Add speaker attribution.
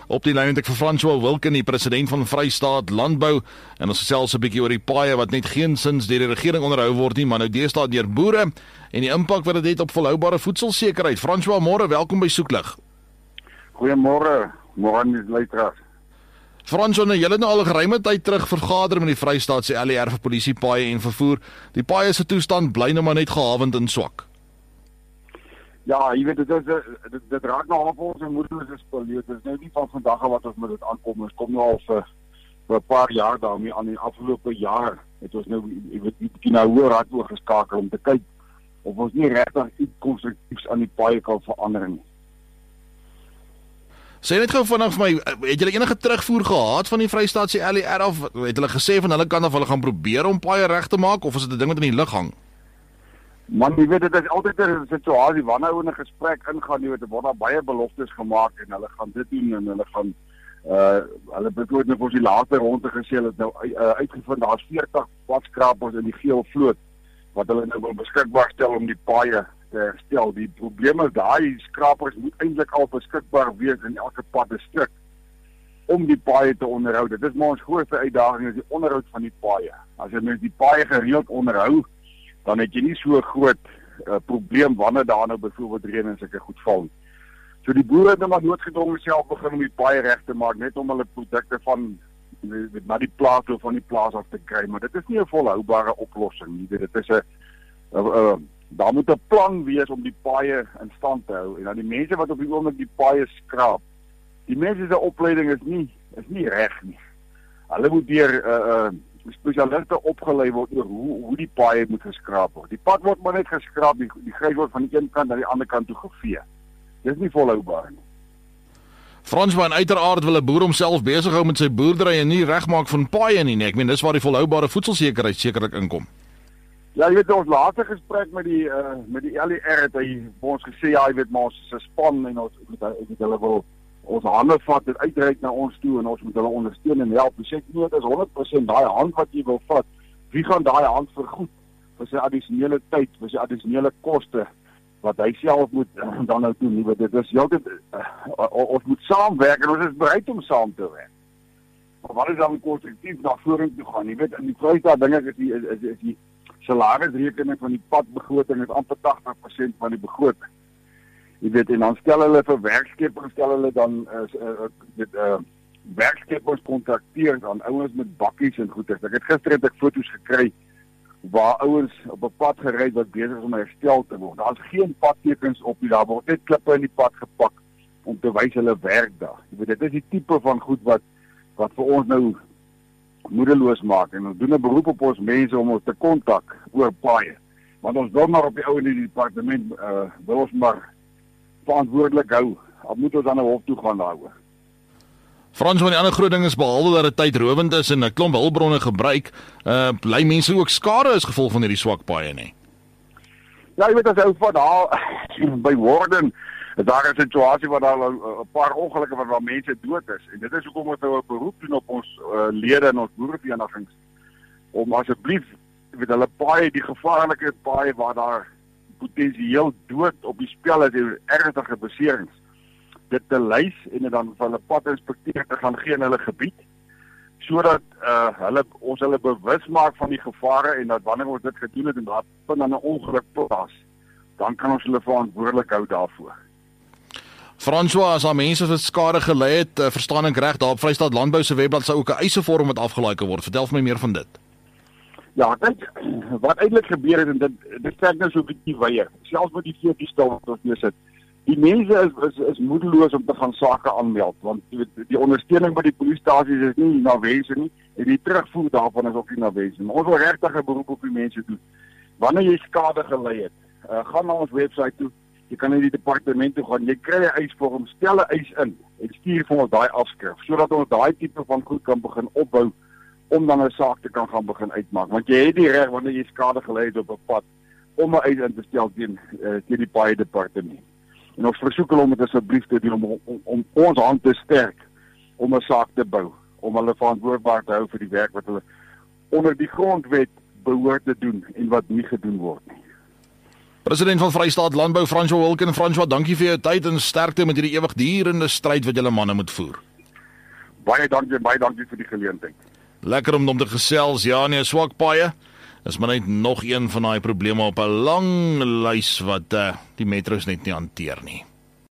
Speaker 1: Op die lyn het ek vir François Wilken, die president van Vrystaat Landbou, en ons gesels 'n bietjie oor die paaie wat net geensins deur die regering onderhou word nie, maar nou deesdae deur boere en die impak wat dit het op volhoubare voedselsekerheid. François, môre, welkom by Soeklig.
Speaker 2: Goeiemôre, môre luisteraars.
Speaker 1: François, nou, julle het nou al 'n geruime tyd terug vergader met die Vrystaatse LER vir polisie, paaie en vervoer. Die paaie se toestand bly nou maar net gehavend en swak.
Speaker 2: Ja, jy weet dit raak nou op ons moederlose spulje. Dit is nou nie van vandag af wat ons met dit aankom. Ons kom nou al vir 'n paar jaar daarmee aan. Die afgelope jaar het ons nou na hoër raad oorgeskakel om te kyk of ons nie regtig iets konstruktiefs aan die paaie kan verander nie.
Speaker 1: Sê net gou vinnig vir my, het julle enige terugvoer gehad van die Vrystaatse LER of het hulle gesê van hulle kant af hulle gaan probeer om paaie reg te maak, of is dit 'n ding wat in die lug hang?
Speaker 2: Man, jy weet, dit is altyd 'n situasie wanneer ou in 'n gesprek ingaan, jy weet, er word daar baie beloftes gemaak en hulle gaan dit doen en hulle gaan hulle bedoel net vir die laaste ronde gesê hulle het nou uitgevind daar's 40 padskrapers in die geel vloot wat hulle nou wil beskikbaar stel om die paaie te herstel. Die probleem is daai skrapers moet eintlik al beskikbaar wees in elke paddistrikt om die paaie te onderhou. Dit is maar ons grootste uitdaging, is die onderhoud van die paaie. As jy mens die paaie gereeld onderhou, dan het jy nie so 'n groot probleem wanneer daar nou byvoorbeeld reën en sulke goed val. So die boere het nou maar noodgedwonge self begin om die paaie reg te maak, net om hulle produkte van na die plaas of van die plaas af te kry, maar dit is nie 'n volhoubare oplossing nie. Dit is 'n daar moet 'n plan wees om die paaie in stand te hou. En dan die mense wat op die oomblik die paaie skraap, die mense se opleiding is nie reg nie. Hulle moet deur spesialiste opgelei word oor hoe die paaie moet geskraap word. Die pad word maar net geskraap, die grys word van die een kant na die ander kant toe gevee. Dis nie volhoubaar nie.
Speaker 1: François, en uiteraard wil 'n boer homself besig hou met sy boerdery en nie regmaak van paaie nie. Ek meen dis waar die volhoubare voedselsekerheid sekerlik inkom.
Speaker 2: Ja, jy weet, ons laaste gesprek met die LER het hy vir ons gesê, ja, jy weet, maar ons is 'n span en ons hulle wil ons hande vat en uitreik na ons toe en ons moet hulle ondersteun en help. Ons sê nie dit is 100% daai hand wat jy wil vat. Wie gaan daai hand vergoed vir sy addisionele tyd, vir sy addisionele koste wat hy self moet dan nou doen nie. Dit is heeltyd ons moet saamwerk en ons is bereid om saam te werk. Maar wat is dan konstruktief na vorentoe gaan? Jy weet, in die Vrystaat dink ek is die salarisrekening van die padbegroting is amper 80% van die begroting. Jy weet, en dan stel hulle vir werkskeppers, stel hulle dan werkskeppers kontrakteer aan ouens met bakkies en goeders. Ek het foto's gekry waar ouens op 'n pad gery wat besig is om herstel te word. Daar's geen padtekens op nie, daar word net klippe in die pad gepak om te wys hulle werk daar. Jy weet, dit is die tipe van goed wat vir ons nou moedeloos maak en ons doen 'n beroep op ons mense om ons te kontak oor paaie. Want ons wil maar op die ou in die departement wil ons maar verantwoordelik hou. Al moet ons dan na hof toe gaan daaroor.
Speaker 1: Frans, van die ander groot ding is behalwe dat dit tydrowend is en 'n klomp hulpbronne gebruik, bly mense ook skade as gevolg van hierdie swak paaie, nê?
Speaker 2: Ja, jy weet, as ou van daar by Worden, daar is 'n situasie waar daar 'n paar ongelukke waar mense dood is. En dit is hoekom ons nou 'n beroep doen op ons lede en ons boereverenigings om asseblief, jy weet, hulle paaie, die gevaarlike paaie waar daar potensieel dood op die spel is en ernstige beserings, dit te lys en dan van hulle pad inspekteer te gaan gee in hulle gebied, sodat ons hulle bewus maak van die gevare en dat wanneer ons dit gedoen het en daar vind dan 'n ongeluk plaas, dan kan ons hulle verantwoordelik hou daarvoor.
Speaker 1: François, as daar mense wat skade gelei het, verstaan ek reg, daar op Vrystaat Landbou se webblad sou ook 'n eisevorm wat afgelaai kan word. Vertel vir my meer van dit.
Speaker 2: Ja, kyk, wat eintlik gebeur het, en dit trek nou so 'n bietjie weier, selfs met die veekiestal wat ons neersit. Die mense is moedeloos om te gaan sake aanmeld, want die ondersteuning by die polisiestasies is nie na wense nie, en die terugvoer daarvan is ook nie na wense nie. Maar ons wil regtig 'n beroep op die mense doen. Wanneer jy skade gelei het, gaan na ons webwerf toe, jy kan in die departement toe gaan, jy kry 'n eisvorm, stel 'n eis in, en stuur vir ons daai afskrif, sodat ons daai tipe van goed kan begin opbou, om dan 'n saak te kan gaan begin uitmaak. Want jy het die reg wanneer jy skade gelei het op 'n pad, om 'n eis in te stel teen die paaie departement. En ons versoek hulle om dit asseblief te doen, om ons hand te sterk, om 'n saak te bou, om hulle verantwoordbaar te hou vir die werk wat hulle onder die grondwet behoort te doen, en wat nie gedoen word nie.
Speaker 1: President van Vrystaat Landbou, François Wilken. François, dankie vir jou tyd en sterkte met hierdie ewigdurende stryd wat julle manne moet voer.
Speaker 2: Baie dankie vir die geleentheid.
Speaker 1: Lekker om te gesels. Ja, nee, swak paaie is maar net nog een van daai probleme op 'n lang lys wat die metros net nie hanteer nie.